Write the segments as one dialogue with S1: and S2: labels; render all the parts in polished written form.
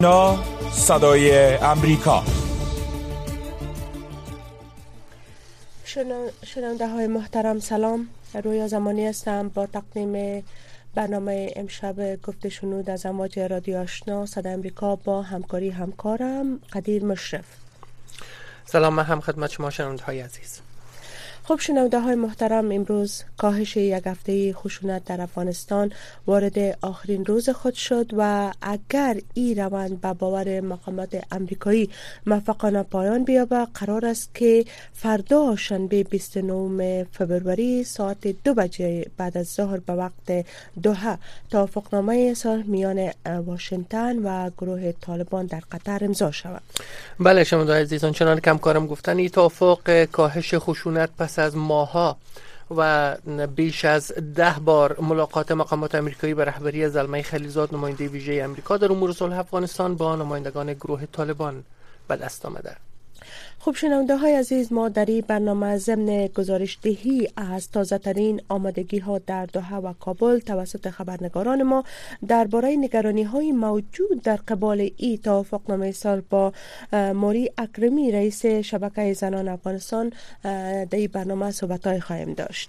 S1: صدای امریکا.
S2: شنونده های محترم سلام، رویا زمانی هستم با تقدیم برنامه امشب گفت شنود از امواج رادیو آشنا صدای امریکا با همکاری همکارم قدیر مشرف.
S3: سلام، من هم خدمت شما شنونده های عزیز.
S2: خب شنونده های محترم، امروز کاهش یک هفته خشونت در افغانستان وارد آخرین روز خود شد و اگر این روند به باور مقامات امریکایی موفقانه پایان بیابد، قرار است که فردا شنبه 29 فبروری ساعت 2 بجه بعد از ظهر به وقت دوحه توافقنامه صلح میان واشنگتن و گروه طالبان در قطر امضا شود.
S3: بله شنونده های عزیزان، چنان که همکارم گفتن، این توافق کاهش خشونت پس از ماها و بیش از 10 بار ملاقات مقامات امریکایی به رهبری زلمه خلیلزاد نماینده ویژه امریکا در امور صلح افغانستان با نمایندگان گروه طالبان به دست آمده.
S2: خوب شنونده های عزیز، ما در این برنامه ضمن گزارش دهی از تازه ترین آمادگی ها در دوحه و کابل توسط خبرنگاران ما درباره نگرانی های موجود در قبال این توافقنامه صلح با موری اکرمی رئیس شبکه زنان افغانستان در این برنامه صحبت های خواهیم داشت.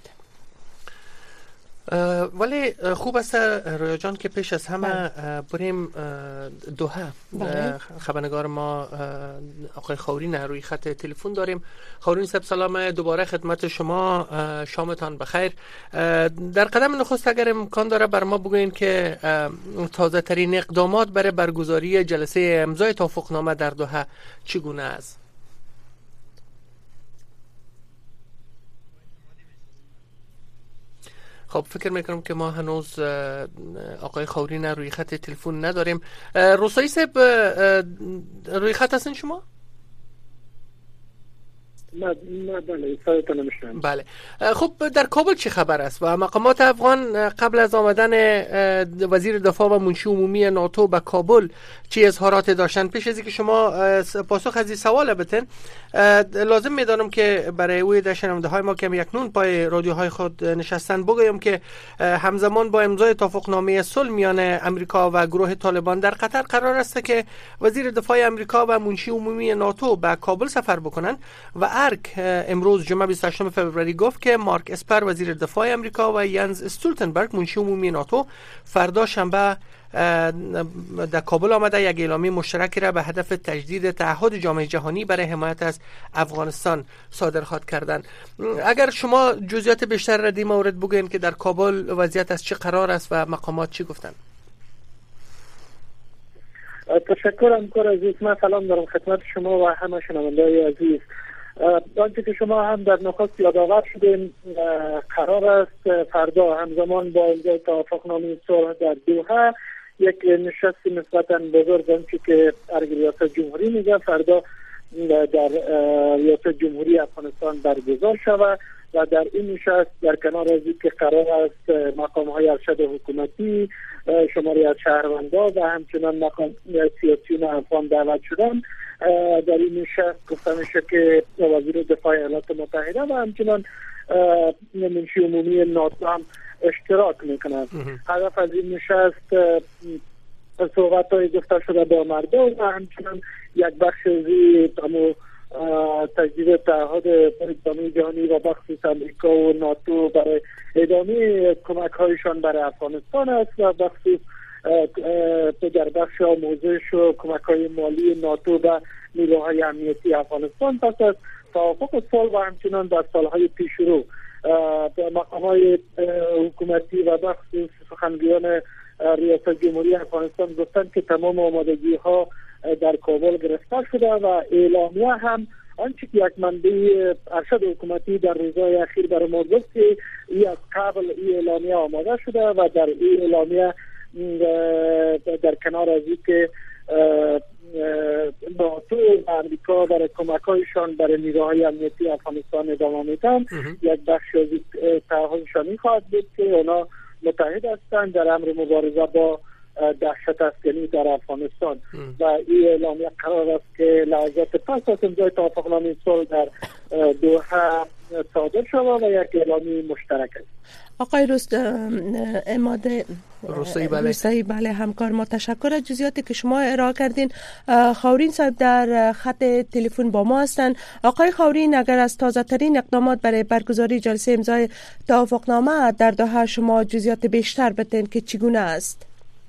S3: ولی خوب است رویا جان که پیش از همه بریم دوحه. خبرنگار ما آقای خورین روی خط تلفن داریم. خورین صاحب سلام دوباره خدمت شما، شامتان بخیر. در قدم نخست اگر امکان داره بر ما بگوین که تازه ترین اقدامات برای برگزاری جلسه امضای توافقنامه در دوحه چگونه است؟ خب فکر میکنم که ما هنوز آقای خورین روی خط تلفن نداریم. روسایی صاحب روی خط هستین شما؟
S4: نه بله صداتون نمیشنم.
S3: بله خب در کابل چه خبر است و مقامات افغان قبل از آمدن وزیر دفاع و منشی عمومی ناتو به کابل چه اظهارات داشتن؟ پیش از اینکه شما پاسخ از این سوال بدین لازم میدانم که برای اوی شنونده های ما که اکنون پای رادیوهای خود نشستن بگویم که همزمان با امضای توافقنامه صلح میان امریکا و گروه طالبان در قطر قرار است که وزیر دفاع امریکا و منشی عمومی ناتو به کابل سفر بکنند و ارک امروز جمعه 28 فوریه گفت که مارک اسپر وزیر دفاع امریکا و ینز استولتنبرگ منشی عمومی ناتو فردا شنبه در کابل آمده یک اعلامیه مشترکی را به هدف تجدید تعهد جامعه جهانی برای حمایت از افغانستان صادر خواهد کردند. اگر شما جزئیات بیشتر را در مورد بگوین که در کابل وضعیت از چه قرار است و مقامات چی گفتند؟
S4: تشکر همکار عزیز. من سلام دارم خدمت شما و همه شنونده‌های عزیز. آنچه که شما هم در نخست یادآور شدین، قرار است فردا همزمان با امضای توافقنامه صلح در دوحه یک نشست نسبتاً بزرگ آنچه که ریاست جمهوری میگه فردا در ریاست جمهوری افغانستان برگزار شود و در این نشست در کنار از که قرار است مقام‌های ارشد حکومتی، شماری از شهروندان و همچنان مقام سیاسیون افغان دعوت شدن. در این نشست گفته میشه که وزیر دفاع ایالات متحده و همچنان منشی عمومی ناتو هم اشتراک میکنند. هدف از این نشست صحبت‌های گفته شده با مردم و همچنان یک بخش از تجدید تعهد جامعه جهانی و بخصوص امریکا و ناتو برای ادامه کمک‌هایشان برای افغانستان است و بخصوص در بخش آموزش و کمک‌های مالی ناتو به نیروهای امنیتی افغانستان پس از توافق صلح و همچنان در سالهای پیش رو به مقام‌های حکومتی و بخصوص سخنگویان ریاست جمهوری افغانستان گفتند که تمام آمادگی‌ها در کابل گرفته شده و اعلامیه هم آنچه که یک منبع ارشد حکومتی در روزهای اخیر برای ما گفت که از قبل این اعلامیه آماده شده و در این اعلامیه در کنار از این که ناتو و امریکا برای کمک‌هایشان برای نیروهای امنیتی افغانستان ادامه میدن، یک بخش از تعهدشان این خواهد بود که اونا متحد هستند در امر مبارزه با دهشت افغانی در افغانستان و این اعلامیه قرار است که لحظات پس از امضای توافقنامه صلح در دوحه صادر شده و یک اعلامیه مشترک است.
S2: آقای اماده روستایی بله همکار ما، تشکر از جزئیاتی که شما ارائه کردین. خاورین صاحب در خط تلفن با ما هستند. آقای خاورین، اگر از تازه ترین اقدامات برای برگزاری جلسه امضای توافقنامه در دوحه شما جزئیات بیشتر بتین که چگونه است؟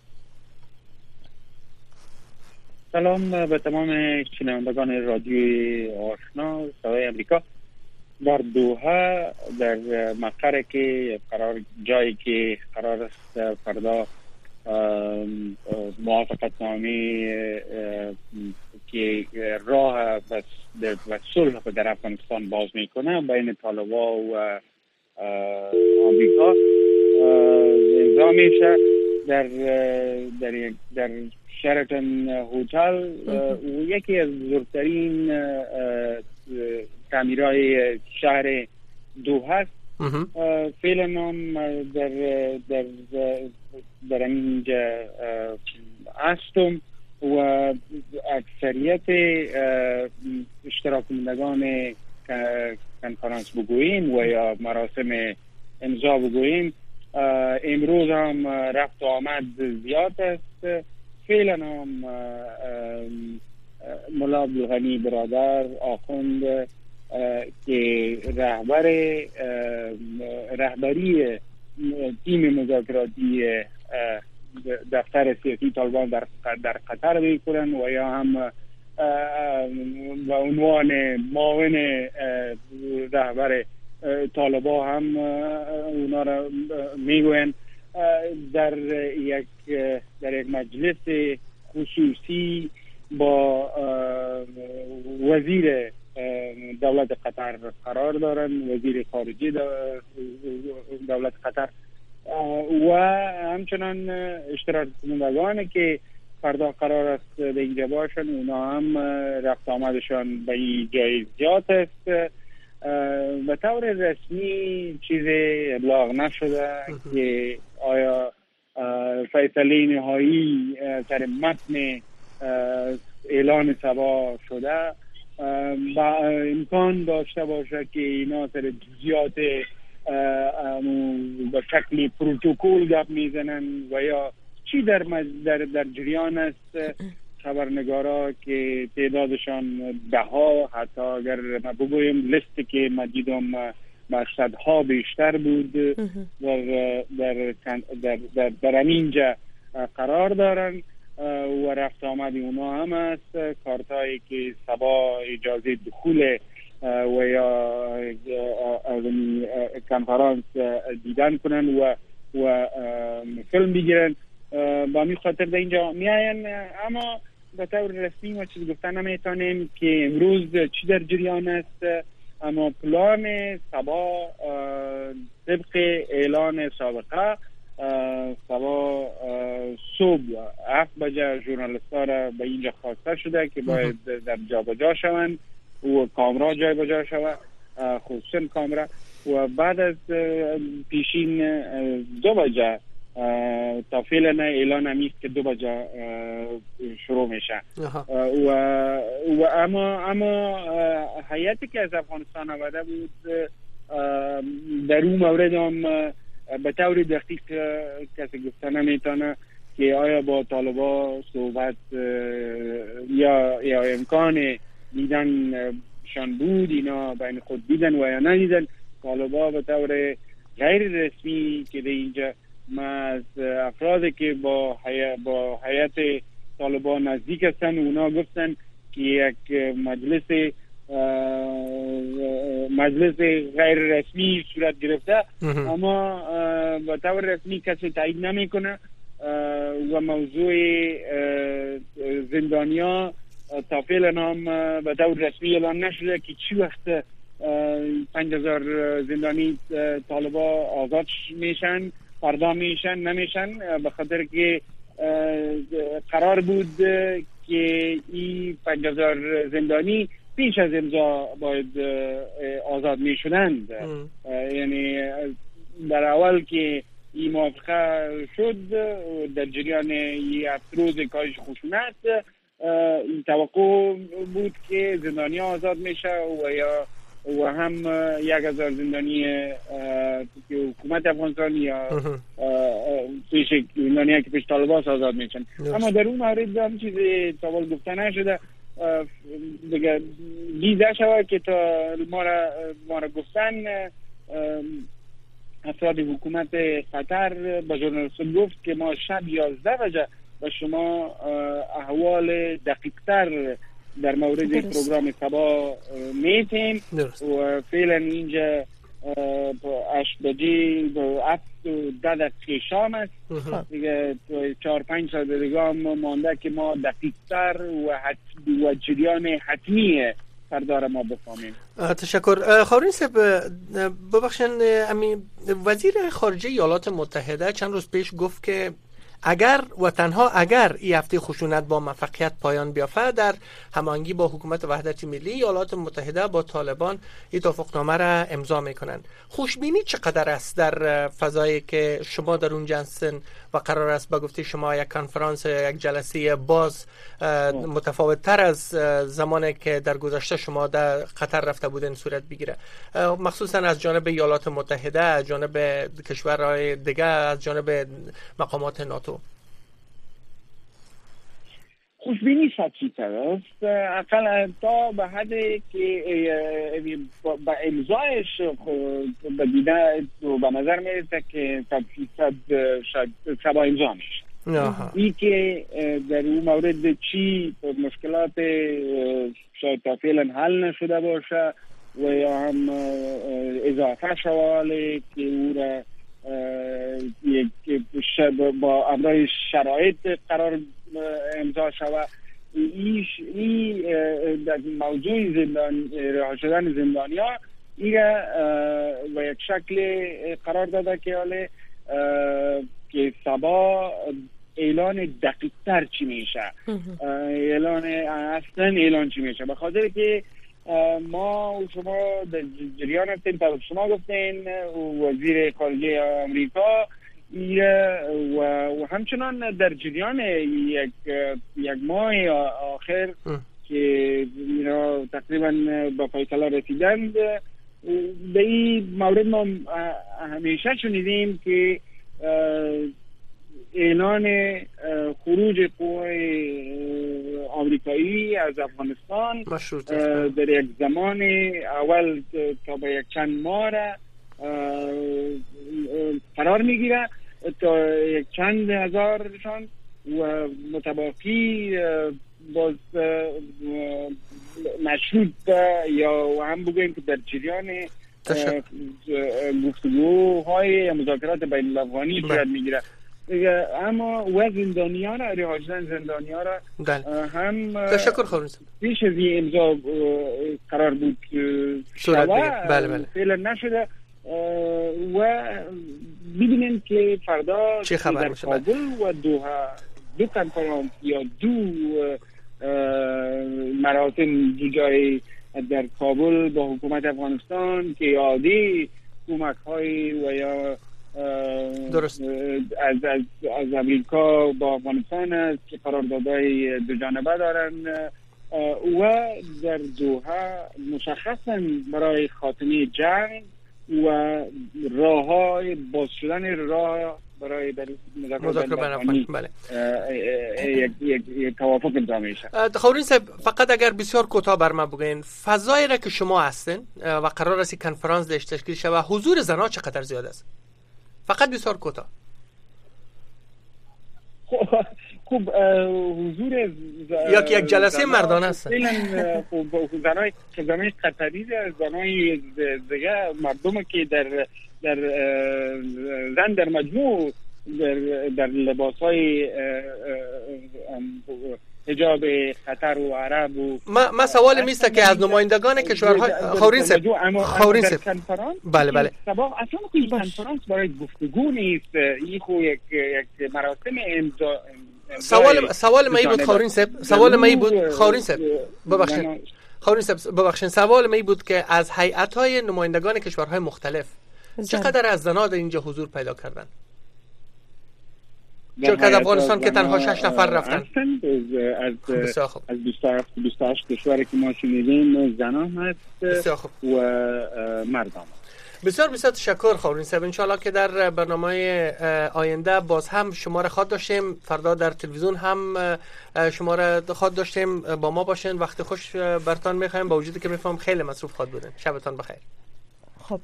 S1: سلام به تمام شنوندگان رادیوی آشنا صدای امریکا. در دوحه در مقر که جایی که قرار است فردا موافقتنامه که راه و صلح در افغانستان باز میکنه بین طالبان و آمریکا امضا میشه در شراتون هتل، یکی از بزرگترین تعمیرهای شهر دوحه است. فعلا هم در اینجا هستم و اکثریت اشتراک کنندگان کنفرانس بگوییم و یا مراسم امضا بگوییم امروز هم رفت و آمد زیاد است. فعلا هم مولا عبدالغنی برادر آخوند که رهبری تیم مذاکراتی دفتر سیاسی طالبان در قطر میکنن و یا هم به عنوان معاون رهبر طالبان هم اونا را میگوین در یک مجلس خصوصی با وزیر دولت قطر قرار دارن، وزیر خارجه دولت قطر و همچنان اشتراک کنندگانی که فردا قرار است به اینجا باشن اونا هم رفت آمدشان به این جای زیاد است. به طور رسمی چیز ابلاغ نشده که آیا فیصله نهایی سر متن اعلان سبا شده با امکان داشته باشه که اینا سر جزئیات به شکل پروتکل گپ میزنن و یا چی در جریان است. خبرنگارا که تعدادشان ده ها، حتی اگر ما بگویم لیستی که ما دیدم با صدها بیشتر بود در اینجا قرار دارن و رفت آمد اونا هم است. کارتایی که سبا اجازه دخول و یا کنفرانس دیدن کنن و فیلم بگیرن با می خاطر در اینجا میاین. اما به طور رسمی ما چیز گفتن نمیتونیم که امروز چی در جریان است. اما پلان سبا طبق اعلان سابقه سبا صبح 7 بجه ژورنالیست‌ها را به اینجا خواسته شده که باید در جابجا شوند و کامرا جای بجا شود، خصوصا کامرا، و بعد از پیشین 2 بجه تا فعلا اعلان همیست که 2 بجه شروع میشه. و اما هیئتی که از افغانستان آمده بود در اون مورد هم به طور دقیق کسی گفته نمیتونه که آیا با طالبان صحبت یا امکان دیدن شان بود، اینا بین خود دیدن و یا ندیدن. طالبان به طور غیر رسمی که در اینجا ما از افرادی که با هیئت طالبان نزدیک هستن اونا گفتن که یک مجلس غیر رسمی صورت گرفته اما به طور رسمی کسی تایید نمیکنه و موضوع زندانیا تا فعلا هم به طور رسمی اعلان نشده که چی وقت 5000 زندانی طالبان آزاد میشن، فردا میشن نمیشن، به خاطر که قرار بود که این 5000 زندانی پیش از امضا باید آزاد میشدند. یعنی در اول که این موافقه شد در جریان این 7 روز کاهش خشونت این توقع بود که زندانی آزاد میشه و و هم 1000 زندانی که حکومت افغانستان یا پیش زندانی که پیش طالبان آزاد میشن. اما در اون مورد هم چیزی تاول گفته نشده دیگه دیده شود که تا ما را گفتن افراد حکومت قطر با ژورنالیست گفت که ما شب 11 بجه و شما احوال دقیق‌تر در مورد پروگرام سبا میتیم و فعلا اینجا 8 بجه 10 دقیقه شام است دیگه 4-5 ساعت دیگه مانده که ما دقیق‌تر و جریان حتمی فردا ما بفهمیم.
S3: تشکر. خاورین صاحب ببخشید وزیر خارجه ایالات متحده چند روز پیش گفت که اگر و تنها اگر این هفته خشونت با موفقیت پایان بیافته در هماهنگی با حکومت وحدت ملی ایالات متحده با طالبان این توافقنامه را امضا میکنند. خوشبینی چقدر است در فضایی که شما در اونجا هستین و قرار است به گفته شما یک کنفرانس یک جلسه باز متفاوت تر از زمانی که در گذشته شما در قطر رفته بودن صورت بگیره، مخصوصا از جانب ایالات متحده، از جانب کشورهای دیگه، از جانب مقامات ناتو؟
S1: خوشبینی سطحی‌تر است، اقل تا به حدی که با امضایش به دیده به نظر میرسه که 100% شاید سبا امضا میشه. این که در اون مورد چی مشکلات شاید تا فعلا حل نشده باشه و یا هم اضافه شواله که او را با امرای شرایط قرار امضا شود. این در موضوع رها شدن زندانیا این و یک شکل قرار داده که حاله که سبا اعلان دقیق تر چی میشه، اعلان چی میشه، به خاطر که ما و شما در جریان هستیم. تا شما گفتین وزیر خارجه آمریکا و همچنان در جریان یک ماه آخر که تقریبا با فیصله رسیدند. به این مورد ما همیشه شنیدیم که اعلان خروج قوای آمریکایی از افغانستان در یک زمان اول تا به یک چند ماه قرار میگیره تا یک چند هزارشان و متباقی باز مشروط یا هم بگویم که در جریان گفتگوهای مذاکرات بین الافغانی صورت میگیره. اما و زندانیان را رها شدن زندانیان را هم
S3: تشکر خاورین صاحب
S1: پیش از این امضا قرار بود
S3: صورت بگیره. بله
S1: فعلا نشده و ببینیم که فردا
S3: چه خبر میشه.
S1: کابل و دوحه دو کنفرانس یا دو مراسم دو جای در کابل با حکومت افغانستان که عادی کمک های و یا
S3: درست
S1: از امریکا با افغانستان است که قراردادهای دو جانبه دارن و در دوحه مشخصا برای خاتمه جنگ و راههای باز شدن راه برای
S3: مذاکره بین افغانی
S1: یک توافق امضا میشه.
S3: خاورین صاحب فقط اگر بسیار کوتاه بر من بگین فضایی را که شما هستین و قرار است کنفرانس داشته تشکیل شود حضور زنان چقدر زیاد است؟ فقط بسیار کوتاه.
S1: خوب حضور
S3: یا یک جلسه مردانه است.
S1: زنای قطری زنای دیگه مردم که در زن در مجموع در لباسهای حجاب قطر و عرب و
S3: ما سوال میسته که از نمایندگان کشورهای خاورین صاحب بله
S1: اصلا این کنفرانس برای گفتگو نیست، این خو یک مراسم امضا.
S3: سوال ما بود خاورین صاحب ببخشید سوال ما بود که از هیئت‌های نمایندگان کشورهای مختلف چقدر از زنان در اینجا حضور پیدا کردن؟ چون که افغانستان که تنها 6 نفر رفتن
S1: از 28 کشوری که ما شنیدیم زنان هست و مردان.
S3: بسیار بسیار تشکر خورین صاحب. انشالله که در برنامه آینده باز هم شما را خواهد داشتیم، فردا در تلویزیون هم شما را خواهد داشتیم، با ما باشین. وقت خوش برتان میخوایم، با وجودی که میفهم خیلی مصروف خواهد بودین. شبتان بخیر.
S2: خب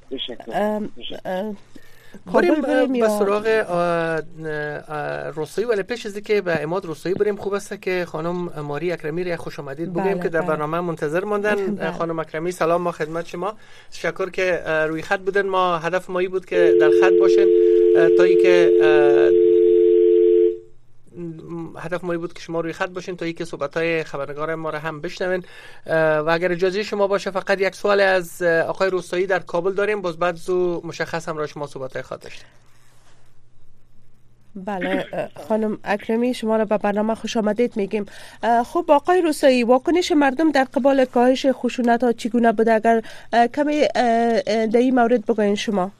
S3: بریم به سراغ روستایی، ولی پیش از که به عماد روستایی بریم خوب است که خانم ماری اکرمی را خوش آمدید بگیم که در برنامه منتظر ماندن. خانم اکرمی سلام، ما خدمت شما. تشکر که روی خط بودن. ما هدف مایی بود که در خط باشین تا ای که شما روی خط باشین تا ای که صحبت‌های خبرنگار ما را هم بشنوین. و اگر اجازه شما باشه فقط یک سوال از آقای روستایی در کابل داریم، باز بعد زو مشخص هم را شما صحبت‌های خواهد داشت.
S2: بله خانم اکرمی شما را به برنامه خوش آمدید میگیم. خب آقای روستایی، واکنش مردم در قبال کاهش خشونت ها چگونه بوده؟ اگر کمی در این مورد بگوین شما.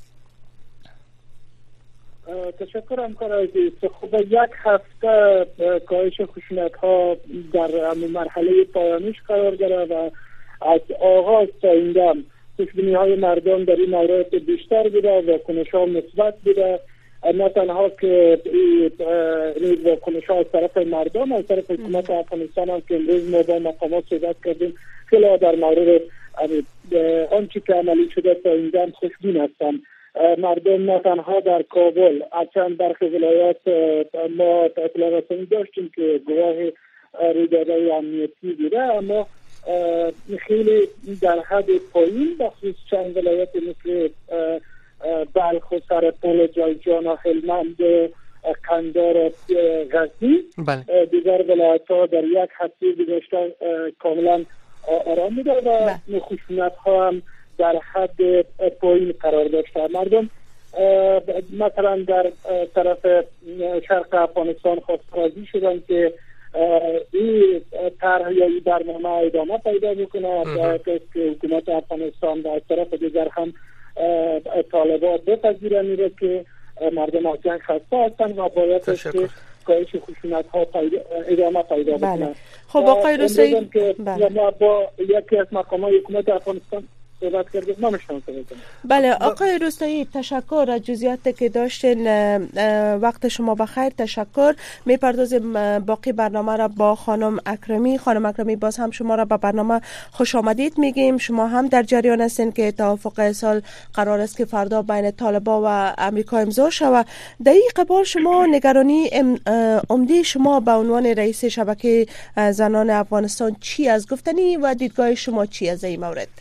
S4: تشکر همکار عزیز. خب یک هفته کاهش خشونت ها در مرحله پایانیش قرار گرفت و از آغاز تا این دم خوشبینی های مردم در این مورد بیشتر بوده، واکنش ها مثبت بوده. نه تنها که این واکنش ها از طرف مردم، از طرف حکومت افغانستان هم که امروز ما با مقامات صحبت کردیم خیلی در مورد آنچه که عملی شده تا این دم خوشبین هستن. مردم نه تنها در کابل، اصلا برخی ولایات ما اطلاع رسانی داشتیم که گواه رویدادهای امنیتی بوده، اما خیلی در حد پایین، بخصوص چند ولایت مثل بلخ و سرپل، جایجان و هلمند، قندار و غزنی. دیگر ولایت ها در یک هفته گذشته کاملا آرام بوده و خشونت ها هم در حد پایین قرار داشته. مردم مثلا در طرف شرق افغانستان خواسترازی شدن که این طرح یا این برنامه ادامه پیدا میکنه که حکومت افغانستان و از طرف دیگر هم طالبان بپذیرن میره که مردم از جنگ خسته هستن و باید که کاهش خشونت ها ادامه پیدا بکنه.
S2: خب آقای روستایی،
S4: ما با یکی از مقامات حکومت افغانستان صحبت کردیم.
S2: بله آقای روستایی، تشکر از جزئیاتی که داشتین. وقت شما بخیر. تشکر. میپردازیم باقی برنامه را با خانم اکرمی. خانم اکرمی باز هم شما را به برنامه خوش آمدید میگیم. شما هم در جریان هستین که توافق سال قرار است که فردا بین طالبان و امریکا امضا شود. در این قبال شما نگرانی عمده شما به عنوان رئیس شبکه زنان افغانستان چی از گفتنی و دیدگاه شما چی از این مورد؟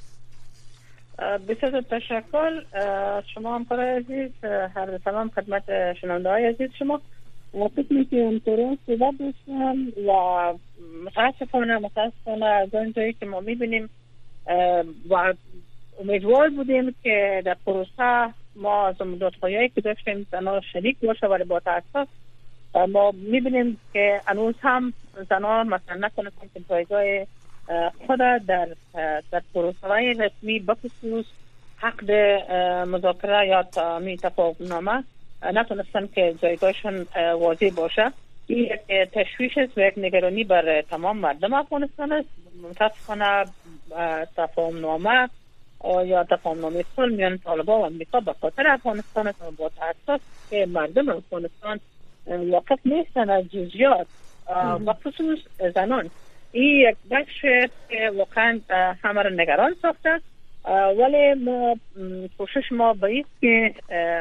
S5: بسیار تشکر شما همکار عزیز. هر سلام خدمت شنونده های عزیز شما. فکر میکنم که صحبت داشتم و متاسفانه از اونجایی که ما میبینیم و امیدوار بودیم که در پروسه ما از مدت‌هایی که داشتیم زنان شریک باشه، ولی با تاسف ما میبینیم که هنوز هم زنان مثلا نتونستن که جایگاه خود در پروسه‌های رسمی بخصوص حق مذاکره یا تفاهم‌نامه نتونستن که جایگاهشون واضح باشه. این یک تشویش است و یک نگرانی بر تمام مردم افغانستان است. متاسفانه تفاهم‌نامه یا تفاهم‌نامه صلح میان طالبان و امریکا به خاطر افغانستان است و با تاسف که مردم افغانستان واقف نیستن از جزئیات و خصوص زنان. این یک بخش که واقعا همه را نگران ساخته، ولی ما کوشش ما باید که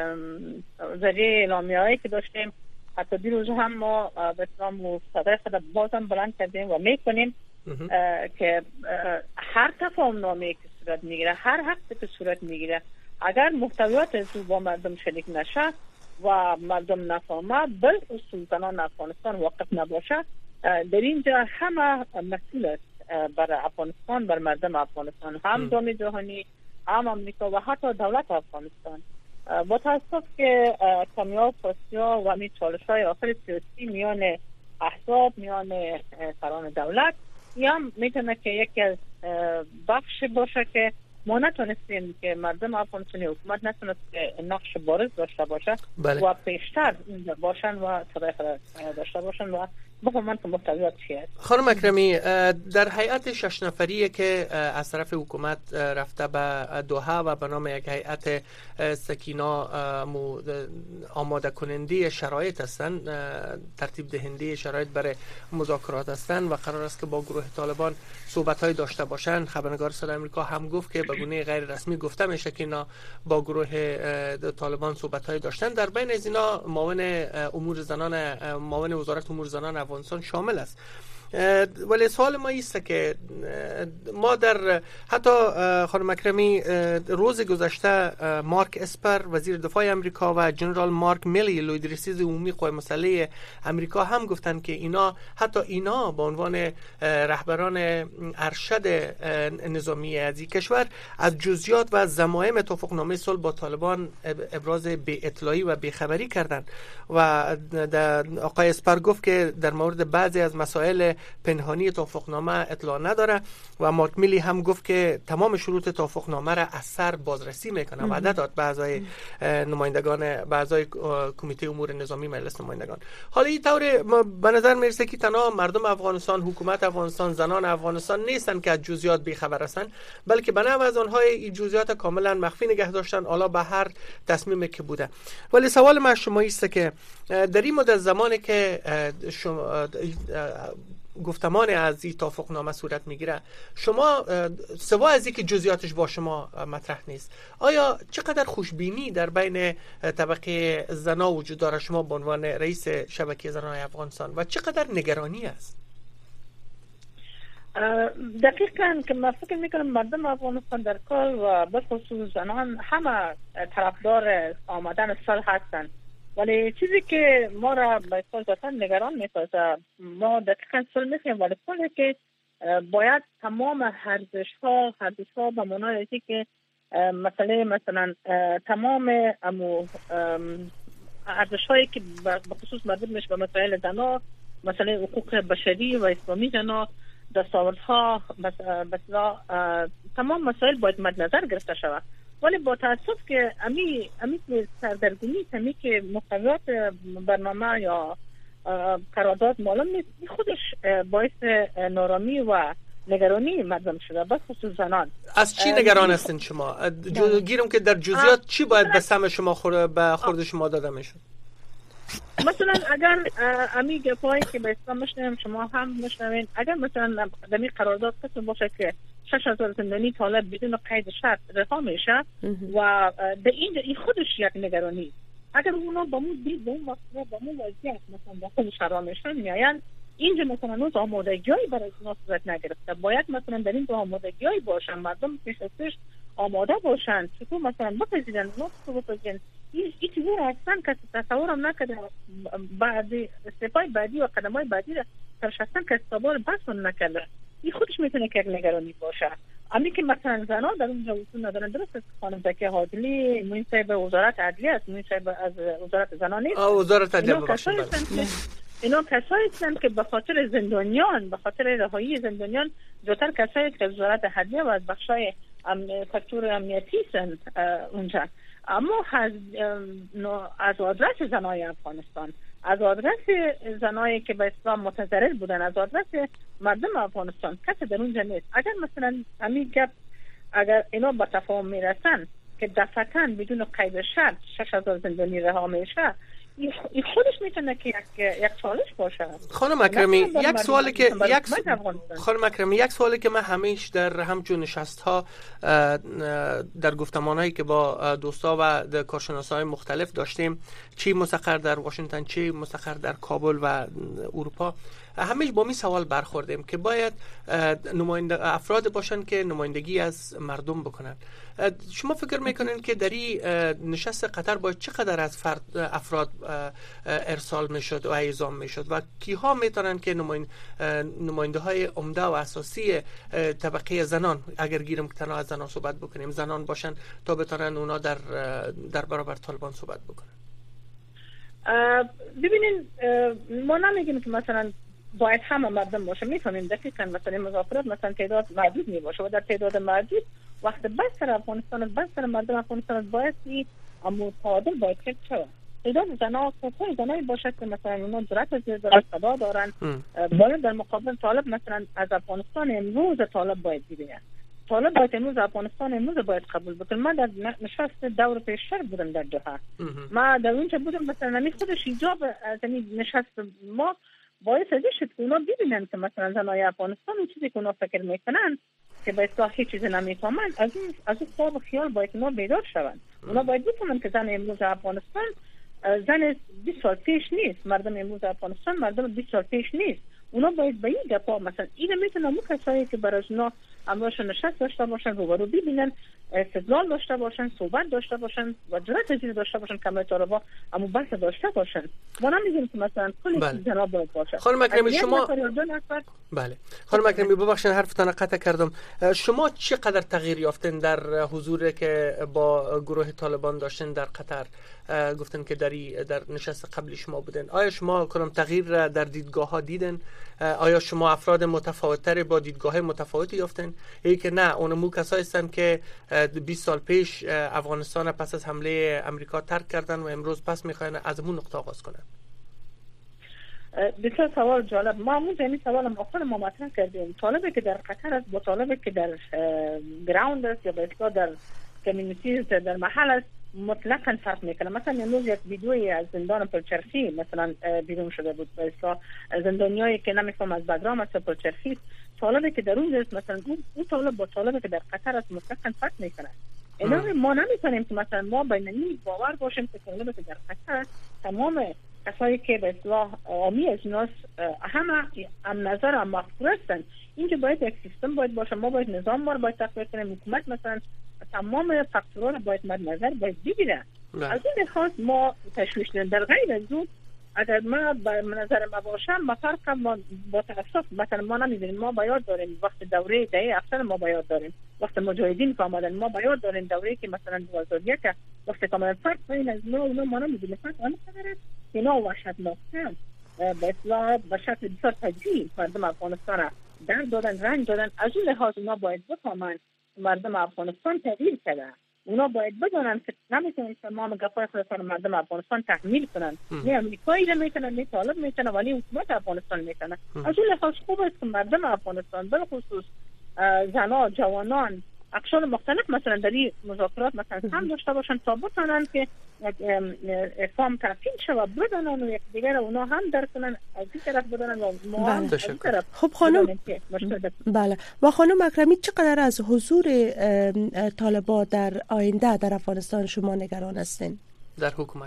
S5: ذریعه اعلامیه‌ای که داشتیم حتی دیروز هم ما به اسلام صدای خود بازم بلند کردیم و میکنیم که هر تفاهم‌نامه‌ای که صورت میگیره، هر حقی که صورت میگیره، اگر محتویات از با مردم شریک نشه و مردم نفهمه، بالخصوص زنان افغانستان واقف نباشه، در اینجا همه مسئول است بر افغانستان، بر مردم افغانستان، هم جامعه جهانی، هم امریکا و حتی دولت افغانستان. با تاسف که کمیاب فاسیا و همین چالش‌های آخر سیاسی میان احزاب، میان سران دولت، این هم میتونه که یکی از بخش باشه که ما نتونستیم که مردم افغانستانی حکومت نتونست نقش بارز داشته باشه و پیشتر باشن و صدای داشته باشن و بفهمن که محتویات چیه.
S3: خانم اکرمی، در هیئت 6 نفری که از طرف حکومت رفته به دوحه و به نام یک هیئت سکینا آماده کننده شرایط هستند، ترتیب دهنده شرایط برای مذاکرات هستند و قرار است که با گروه طالبان صحبت‌های داشته باشند. خبرنگار صدای آمریکا هم گفت که به گونه غیر رسمی گفته میشه که اینا با گروه طالبان صحبت‌های داشتن. در بین از اینا معاون وزارت امور زنان افغانستان شامل است. ولی سوال ما ایست که ما در حتی خانم اکرمی روز گذشته مارک اسپر وزیر دفاع امریکا و جنرال مارک میلی لویدرسیز عمومی قوای مسلح امریکا هم گفتند که حتی اینا به عنوان رهبران ارشد نظامی از این کشور از جزئیات و ضمایم توافقنامه صلح با طالبان ابراز بی اطلاعی و بیخبری کردند و آقای اسپر گفت که در مورد بعضی از مسائل پنهانی توافقنامه اطلاع نداره و مارک میلی هم گفت که تمام شروط توافقنامه را از سر بازرسی میکنه. وعده داد به اعضای کمیته امور نظامی مجلس نمایندگان. حالا این طور به نظر میرسه که تنها مردم افغانستان، حکومت افغانستان، زنان افغانستان نیستن که از جزئیات بیخبر هستن، بلکه به نوع از آنها این جزئیات کاملا مخفی نگه داشتن، حالا به هر تصمیمی که بوده. ولی سوال من شما است که در این مدت زمانی که شما گفتمان از این توافقنامه صورت میگیره، شما سوا از اینکه جزئیاتش با شما مطرح نیست، آیا چقدر خوشبینی در بین طبقه زنا وجود داره شما به عنوان رئیس شبکه زنان افغانستان و چقدر نگرانی است؟
S5: دقیقاً که من فکر میکنم مردم افغانستان در کل و به خصوص زنان همه طرفدار آمدن صلح هستند، ولی چیزی که ما را به خصوص نگران میسازه، ما دقیقاً صلح میخوایم ولی صلحی که باید تمام ارزش‌ها به معنای که مثلا تمام ارزش‌هایی که به خصوص مربوط میشه به مسائل زنا، مثلا حقوق بشری و اسلامی زنا، دستاوردها، مثلا تمام مسائل باید مد نظر گرفته شود. ولی با تاسف که امی سردرگمی که محتویات برنامه یا قرارداد معلوم نیست، خودش باعث نارامی و نگرانی مردم شده، به خصوص زنان.
S3: از چی نگران هستین شما؟ گیرم که در جزئیات چی باید به سهم شما خورد شما داده میشه؟
S5: مثلا اگر امی گپایی که به اسلام میشنویم شما هم میشنوین، اگر مثلا در این قرارداد قسم باشه که 6000 زندانی طالب بدون قید شرط رها میشه و این خودش یک نگرانی. اگر اونا با مون دید با اون وضعیت مثلا با خودش رها میشن میاین اینجا مثلا نوز آمادگی‌ای برای اونا صورت نگرفته، باید مثلا در این آمادگی‌ای باشن، مردم پیش ازش آماده باشن چطور مثلا بپذیرن این چیزی را اصلا کسی تصورم نکرده بعدی استفای بعدی و قدمای بعدی را اصلا کسی تصور بحثون نکرده. این خودش میتونه که یک نگرانی باشه. امی که مثلا زنان در اونجا وجود ندارن، درست است خانم زکیه حادلی موین صاحب وزارت عدلیه است، موین صاحب از وزارت زنان نیست.
S3: وزارت عدلیه باشن.
S5: اینا کسایی هستند که به خاطر زندانیان، به خاطر رهایی زندانیان زودتر کسایی که وزارت عدلیه و از بخشای فاکتور امنیتی هستند اونجا. اما از آدرس زنای افغانستان، از آدرس زنایی که به اسلام متضرر بودن، از آدرس مردم افغانستان کسی در اونجا نیست. اگر مثلا اگر اینا به تفاهم میرسن که دفعتاً بدون قید شرط 6000 زندانی رها میشه، این خودش میتونه که یک چالش باشه.
S3: خانم اکرمی یک سوالی که من همیشه در همچون نشست‌ها در گفتمان‌هایی که با دوستا و کارشناسای مختلف داشتیم، چی مستقر در واشنگتن، چی مستقر در کابل و اروپا، همیشه با می سوال برخوردیم که باید افراد باشن که نمایندگی از مردم بکنن. شما فکر میکنین که در این نشست قطر باید چقدر از افراد ارسال میشد و اعزام میشد و کیها میتونن که نماینده های عمده و اساسی طبقه زنان، اگر گیرم که تنها از زنان صحبت بکنیم، زنان باشن تا بتونن اونا در برابر طالبان صحبت بکنن؟
S5: ببینین ما نمیگیم که مثلا باید همه مردم باشه، میفهمیم دقیقاً مثلا مذاکرات مثلا تعداد محدود می باشه و در تعداد محدود وقت بستر افغانستان بستر مردم افغانستان باید اما تعادل باید حفظ شود. تعداد زنها کسای زنایی باشد که مثلا اونا جرأت زیاد صدا دارن، باید در مقابل طالب مثلا از افغانستان امروز طالب باید ببینن. طالب باید امروز افغانستان امروز باید قبول بکنه. من در نشست دور پیشتر بودم در دوحه، ما در اونجا بودم مثلا نمی خودش ایجاب از این نشست ما باعث شد که اونا ببینن که مثلا زنای افغانستان اون چیزی که اونا فکر میکنن که به اصلاح هیچ چیزی نمیفهمن، از این خواب و خیال باید اونا بیدار شوند. اونا باید بفهمن که زن امروز افغانستان زن 20 سال پیش نیست، مردم امروز افغانستان مردم 20 سال پیش نیست. اونا باید به این گپا مثلا این میتونن مو کسایی که برای اونا امروز نشست داشته باشن، روبرو ببینن، استدلال داشته باشن، صحبت داشته باشن و جرأت زیر داشته باشن که طالبا اما بحث داشته باشن. ما نمیگیم که مثلا کلی جناب باید باشه.
S3: خانم اکرمی شما بله خانم اکرمی ببخشید حرفتان قطع کردم. شما چقدر تغییر یافتین در حضوری که با گروه طالبان داشتین در قطر؟ گفتن که در نشست قبلی شما بودن. آیا شما کدام تغییر در دیدگاه ها دیدن؟ آیا شما افراد متفاوت‌تر با دیدگاه متفاوتی یافتن؟ یا که نه اونمو کسایی هستن که 20 سال پیش افغانستان پس از حمله امریکا ترک کردن و امروز پس میخواین از اون نقطه آغاز کنن؟
S5: بسیار سوال جالب. ما همون زمین سوال مختلف ما مطرح کردیم. طالبی که در قطر است با طالبی که در گراوند است یا به اصطلاح در کمیونیتی در محل است مطلقاً فرق میکنه. مثلا امروز یک ویدیویی از زندان پلچرخی مثلا بیرون شده بود، به اصطلاح زندانیایی که نمیفهم از بگرام است پلچرخی، طالبی که در اون است مثلا اون طالب با طالبی که در قطر است مطلقاً فرق میکنه. اینا ما نمیتونیم که مثلا ما بیننی باور باشیم که طالبی که در قطر است تمام کسایی که به اصطلاح عامی از ناس همه هم نظر هم مفکور هستن. اینکه باید یک سیستم باید باشه، ما باید نظام ما باید تقویت کنیم، حکومت مثلا تمام فاکتورها رو باید مد نظر باید بگیره. از این لحاظ ما تشویش داریم. در غیر از اون اگر ما به نظر ما باشم مثلا ما با تاسف مثلا ما نمیدونیم، ما باید داریم وقت دوره دهه اکثر ما باید داریم وقت مجاهدین که آمدن، ما باید داریم دوره که مثلا 2001 وقت که آمدن فرق بین از ما نمیدونیم. فرق آن قدره که اینا وحشتناکن به اصلاح به شکل بسیار تجزیه مردم افغانستان در دادن رنج دادن. از این لحاظ اونا باید بفهمن مردم افغانستان تغییر کرده. اونا باید بدونن که نمیتونن تمام گپای خودشون مردم افغانستان تحمیل کنن. نه امریکایی رو میتونن، نه طالب میتونن، ولی حکومت افغانستان میتونن. از اون لحاظ خوب است که مردم افغانستان به خصوص زنان، جوانان، اقشار مختلف مثلا در این مذاکرات مثلا هم داشته باشن تا بتونن که افهام تفهیم شود، بدونن و یک دیگر اونا هم درک کنن، از این طرف بدونن و ما هم از این طرف.
S2: خب خانم بله و خانم اکرمی چقدر از حضور طالبان در آینده در افغانستان شما نگران هستین
S3: در حکومت؟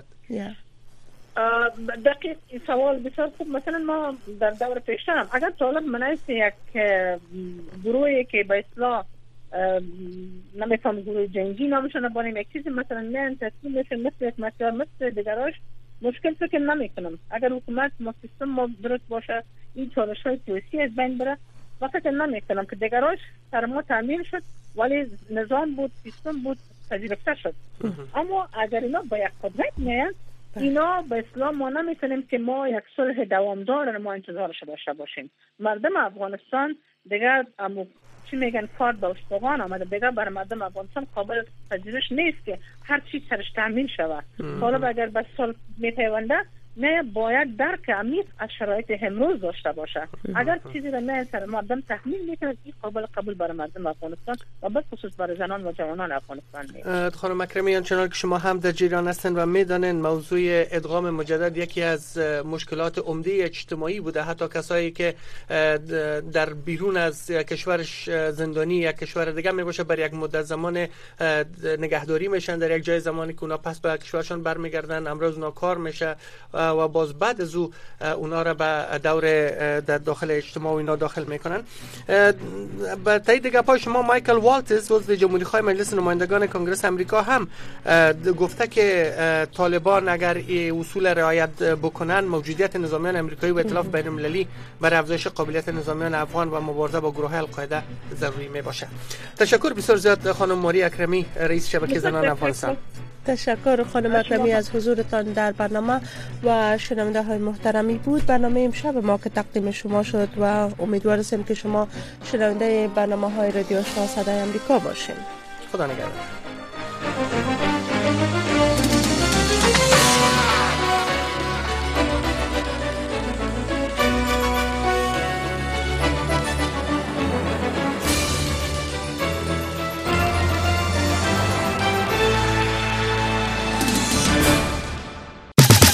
S5: دقیق سوال بسیار خوب. مثلا ما در دور پیشتر اگر طالب منعیست یک گروهی که به اصلاح نمیفهم گروه جنگی نامشون بانیم یک چیزی مثلا نه تصمیم میشه مثل یک مسیار مثل دیگراش مشکل فکر نمی کنم. اگر حکومت ما سیستم ما درست باشه این چالش های سیاسی از بین بره و فکر نمی کنم که دیگراش سر ما تعمیر شد ولی نظام بود، سیستم بود، پذیرفته شد. اما اگر اینا با یک قدرت میاد اینا به اسلام ما نمیتونیم که ما یک صلح دوامدار رو ما انتظارش داشته باشیم. مردم افغانستان دیگر چی میگن کار به استخوان آمده، دیگر برای مردم افغانستان قابل پذیرش نیست که هر چیز سرش تعمیر شود. حالا اگر به صلح میپیونده نه باید درک عمیق از شرایط امروز داشته باشه. اگر چیزی رو نه سر مردم تحمیل میکنه این قابل قبول برای مردم افغانستان و به خصوص برای زنان و جوانان افغانستان نیست.
S3: خانم اکرمی چنانکه که شما هم در جریان هستند و میدانند موضوع ادغام مجدد یکی از مشکلات عمده اجتماعی بوده. حتی کسایی که در بیرون از کشورش زندانی یا کشور دیگه میباشه برای یک مدت زمان نگهداری میشن در یک جای زمانی که اونا پس به کشورشان برمیگردن، امروز اونا کار میشه و باز بعد از اونا را به دور در داخل اجتماع و اینا داخل میکنن. به تایید گپای شما مایکل والتز عضو جمهوری خواه مجلس نمایندگان کنگره امریکا هم گفته که طالبان اگر اصول رعایت بکنن موجودیت نظامیان امریکایی و ائتلاف بین المللی برای افزایش قابلیت نظامیان افغان و مبارزه با گروه القاعده ضروری می باشه. تشکر بسیار زیاد خانم ماری اکرمی رئیس شبکه زنان افغانستان.
S2: تشکر خانم اکرمی از حضورتان در برنامه و شنونده های محترمی بود برنامه امشب ما که تقدیم شما شد و امیدوار هستیم که شما شنونده برنامه های رادیو آشنا صدای امریکا باشین.
S3: خدا نگهدار.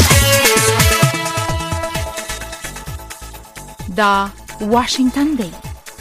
S6: دا واشنگتن دی